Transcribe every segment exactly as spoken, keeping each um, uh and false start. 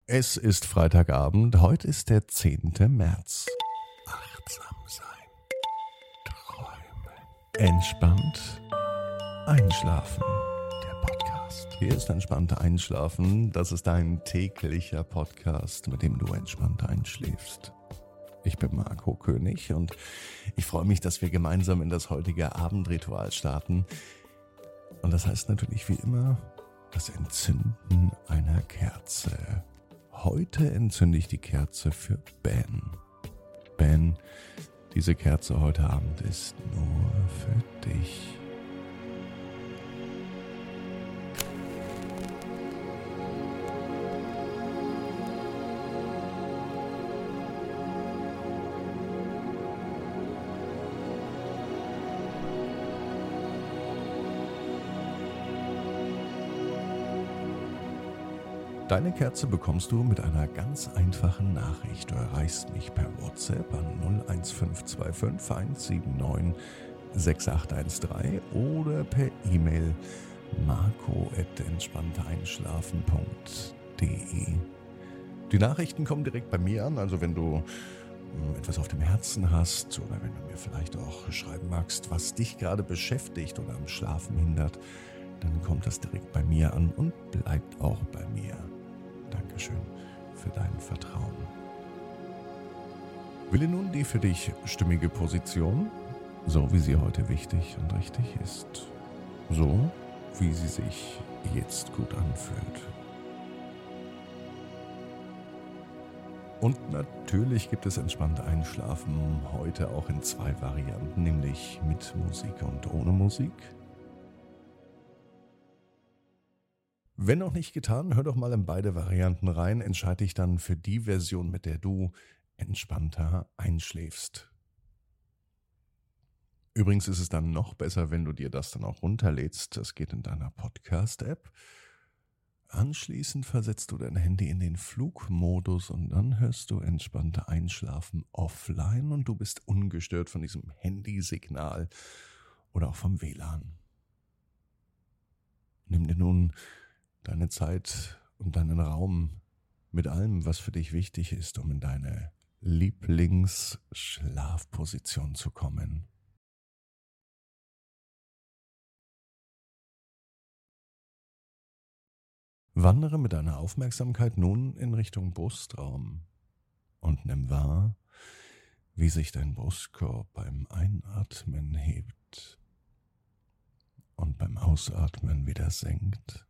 Es ist Freitagabend, heute ist der zehnte März. Achtsam sein, träumen, entspannt einschlafen. Der Podcast. Hier ist entspannt einschlafen. Das ist ein täglicher Podcast, mit dem du entspannt einschläfst. Ich bin Marco König und ich freue mich, dass wir gemeinsam in das heutige Abendritual starten. Und das heißt natürlich wie immer das Entzünden einer Kerze. Heute entzünde ich die Kerze für Ben. Ben, diese Kerze heute Abend ist nur für dich. Deine Kerze bekommst du mit einer ganz einfachen Nachricht. Du erreichst mich per WhatsApp an null eins fünf zwei fünf eins sieben neun sechs acht eins drei oder per E-Mail marco at entspannteinschlafen punkt de. Die Nachrichten kommen direkt bei mir an, also wenn du mh, etwas auf dem Herzen hast oder wenn du mir vielleicht auch schreiben magst, was dich gerade beschäftigt oder am Schlafen hindert, dann kommt das direkt bei mir an und bleibt auch bei mir. Dankeschön für dein Vertrauen. Wähle nun die für dich stimmige Position, so wie sie heute wichtig und richtig ist. So, wie sie sich jetzt gut anfühlt. Und natürlich gibt es entspannt Einschlafen heute auch in zwei Varianten, nämlich mit Musik und ohne Musik. Wenn noch nicht getan, hör doch mal in beide Varianten rein. Entscheide dich dann für die Version, mit der du entspannter einschläfst. Übrigens ist es dann noch besser, wenn du dir das dann auch runterlädst. Das geht in deiner Podcast-App. Anschließend versetzt du dein Handy in den Flugmodus und dann hörst du entspannter Einschlafen offline und du bist ungestört von diesem Handysignal oder auch vom W L A N. Nimm dir nun deine Zeit und deinen Raum mit allem, was für dich wichtig ist, um in deine Lieblingsschlafposition zu kommen. Wandere mit deiner Aufmerksamkeit nun in Richtung Brustraum und nimm wahr, wie sich dein Brustkorb beim Einatmen hebt und beim Ausatmen wieder senkt.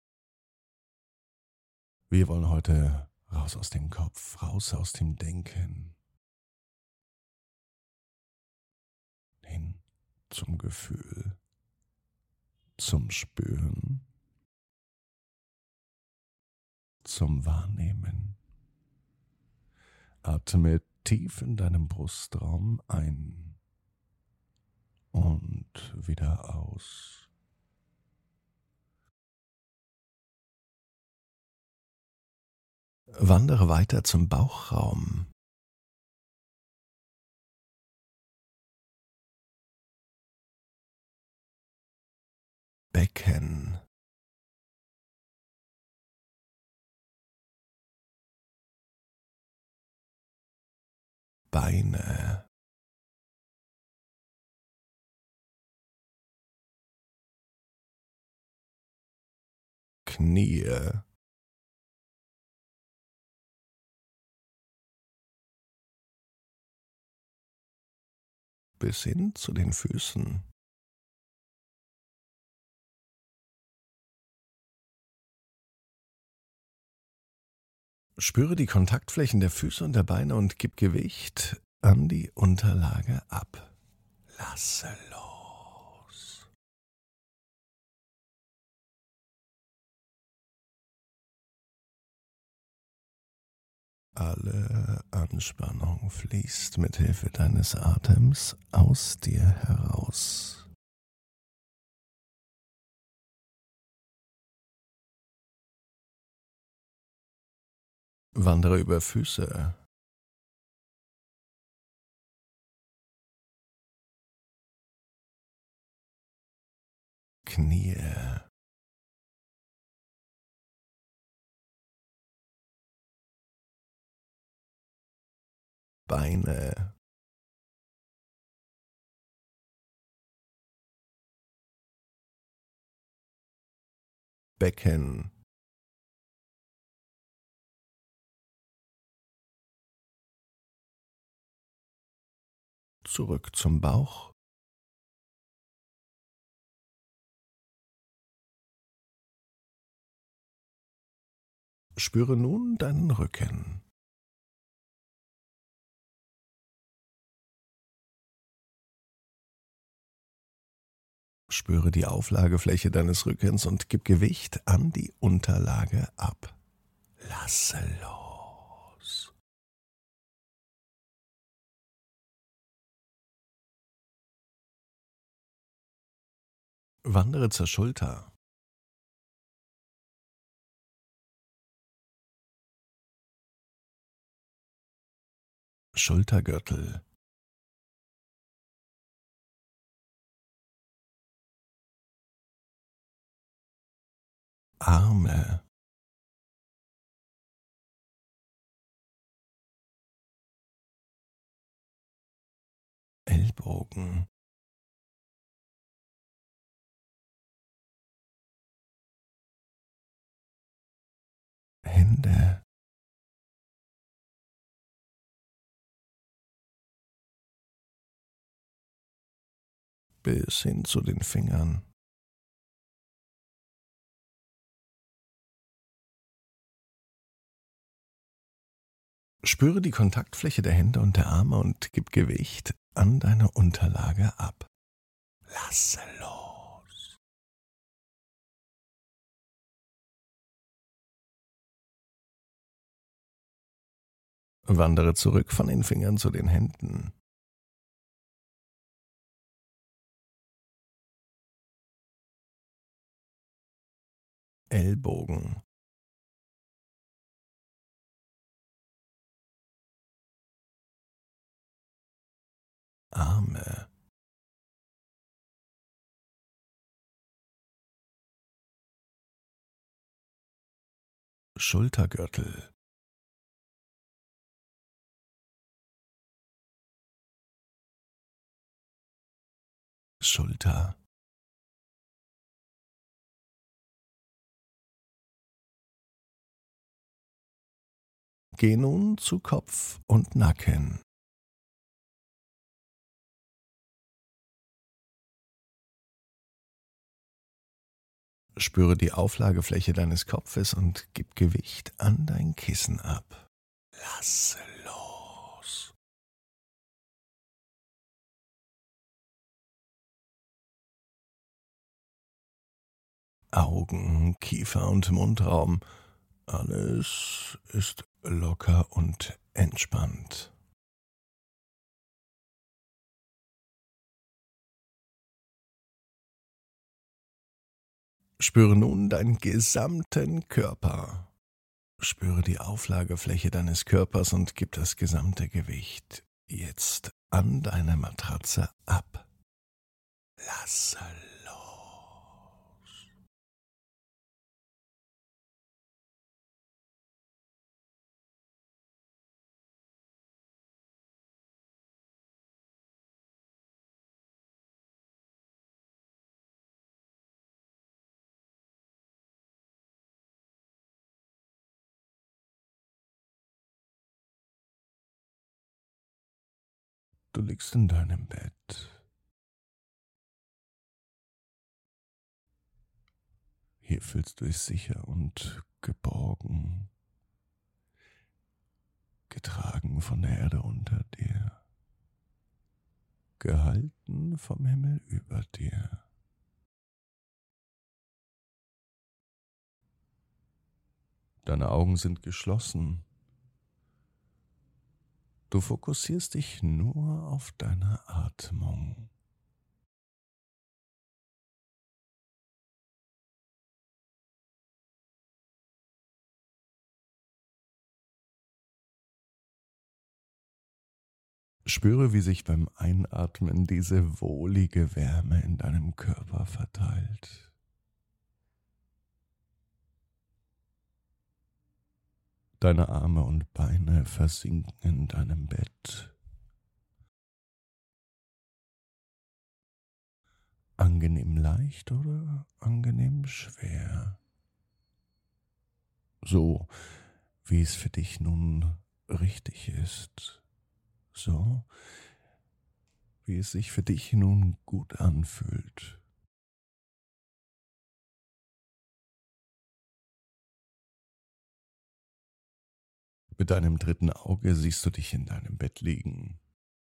Wir wollen heute raus aus dem Kopf, raus aus dem Denken, hin zum Gefühl, zum Spüren, zum Wahrnehmen. Atme tief in deinem Brustraum ein und wieder aus. Wandere weiter zum Bauchraum. Becken. Beine. Knie. Bis hin zu den Füßen. Spüre die Kontaktflächen der Füße und der Beine und gib Gewicht an die Unterlage ab. Lasse los. Alle Anspannung fließt mit Hilfe deines Atems aus dir heraus. Wandere über Füße, Knie, Beine, Becken, zurück zum Bauch, spüre nun deinen Rücken. Spüre die Auflagefläche deines Rückens und gib Gewicht an die Unterlage ab. Lasse los. Wandere zur Schulter. Schultergürtel. Arme. Ellbogen. Hände. Bis hin zu den Fingern. Spüre die Kontaktfläche der Hände und der Arme und gib Gewicht an deine Unterlage ab. Lasse los. Wandere zurück von den Fingern zu den Händen. Ellbogen. Arme. Schultergürtel. Schulter. Geh nun zu Kopf und Nacken. Spüre die Auflagefläche deines Kopfes und gib Gewicht an dein Kissen ab. Lasse los. Augen, Kiefer und Mundraum. Alles ist locker und entspannt. Spüre nun deinen gesamten Körper. Spüre die Auflagefläche deines Körpers und gib das gesamte Gewicht jetzt an deine Matratze ab. Lasse los. Du liegst in deinem Bett. Hier fühlst du dich sicher und geborgen, getragen von der Erde unter dir, gehalten vom Himmel über dir. Deine Augen sind geschlossen. Du fokussierst dich nur auf deine Atmung. Spüre, wie sich beim Einatmen diese wohlige Wärme in deinem Körper verteilt. Deine Arme und Beine versinken in deinem Bett. Angenehm leicht oder angenehm schwer? So, wie es für dich nun richtig ist. So, wie es sich für dich nun gut anfühlt. Mit deinem dritten Auge siehst du dich in deinem Bett liegen.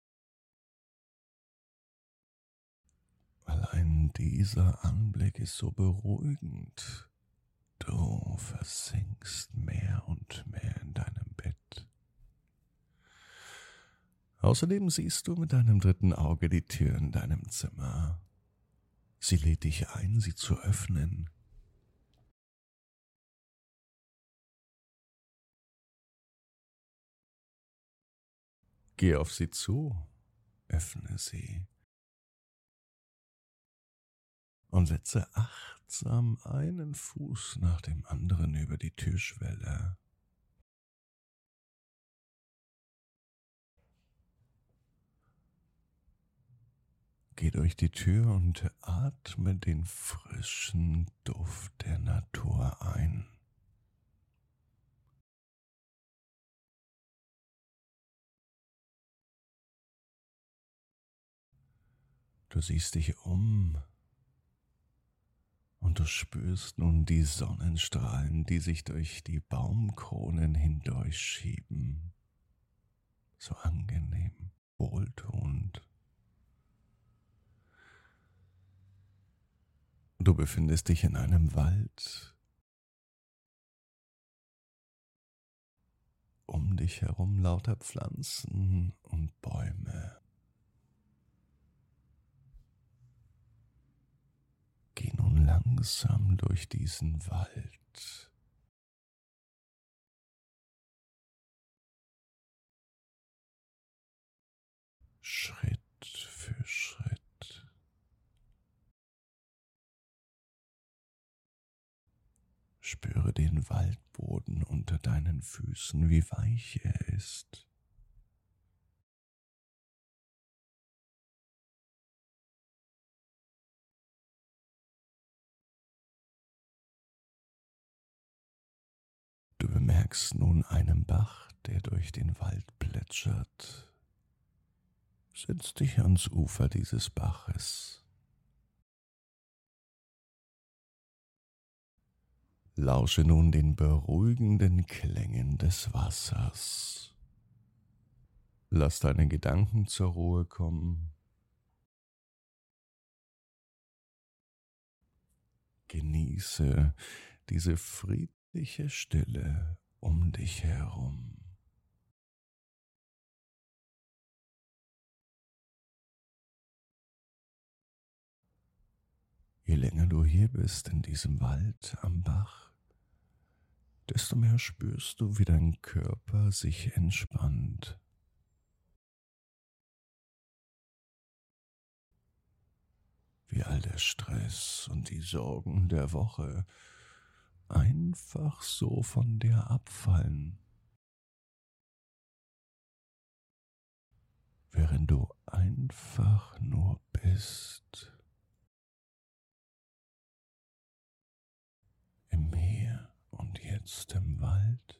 Allein dieser Anblick ist so beruhigend. Du versinkst mehr und mehr in deinem Bett. Außerdem siehst du mit deinem dritten Auge die Tür in deinem Zimmer. Sie lädt dich ein, sie zu öffnen. Geh auf sie zu, öffne sie und setze achtsam einen Fuß nach dem anderen über die Türschwelle. Geh durch die Tür und atme den frischen Duft der Natur ein. Du siehst dich um und du spürst nun die Sonnenstrahlen, die sich durch die Baumkronen hindurchschieben. So angenehm, wohltuend. Du befindest dich in einem Wald. Um dich herum lauter Pflanzen und Bäume. Geh nun langsam durch diesen Wald. Schritt für Schritt. Spüre den Waldboden unter deinen Füßen, wie weich er ist. Du bemerkst nun einen Bach, der durch den Wald plätschert. Setz dich ans Ufer dieses Baches. Lausche nun den beruhigenden Klängen des Wassers. Lass deine Gedanken zur Ruhe kommen. Genieße diese friedliche Stille um dich herum. Je länger du hier bist in diesem Wald am Bach, desto mehr spürst du, wie dein Körper sich entspannt. Wie all der Stress und die Sorgen der Woche einfach so von dir abfallen, während du einfach nur bist. Im Hier und Jetzt im Wald.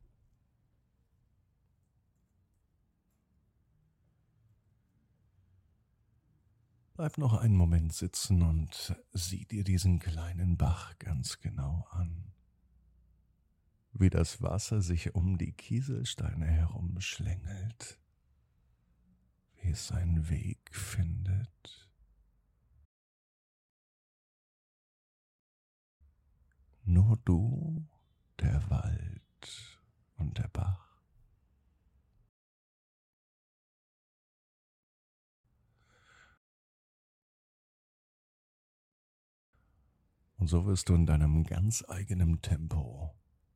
Bleib noch einen Moment sitzen und sieh dir diesen kleinen Bach ganz genau an. Wie das Wasser sich um die Kieselsteine herumschlängelt. Wie es seinen Weg findet. Nur du, der Wald und der Bach. Und so wirst du in deinem ganz eigenen Tempo,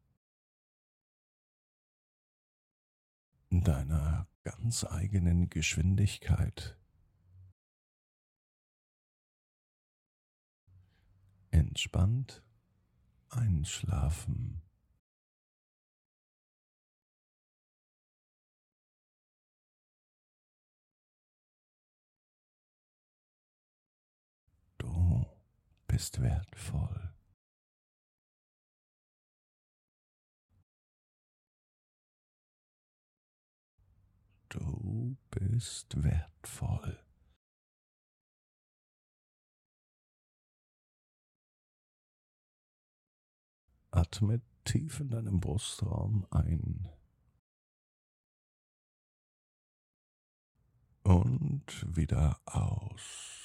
in deiner ganz eigenen Geschwindigkeit entspannt einschlafen. bist wertvoll. Du bist wertvoll. Atme tief in deinem Brustraum ein und wieder aus.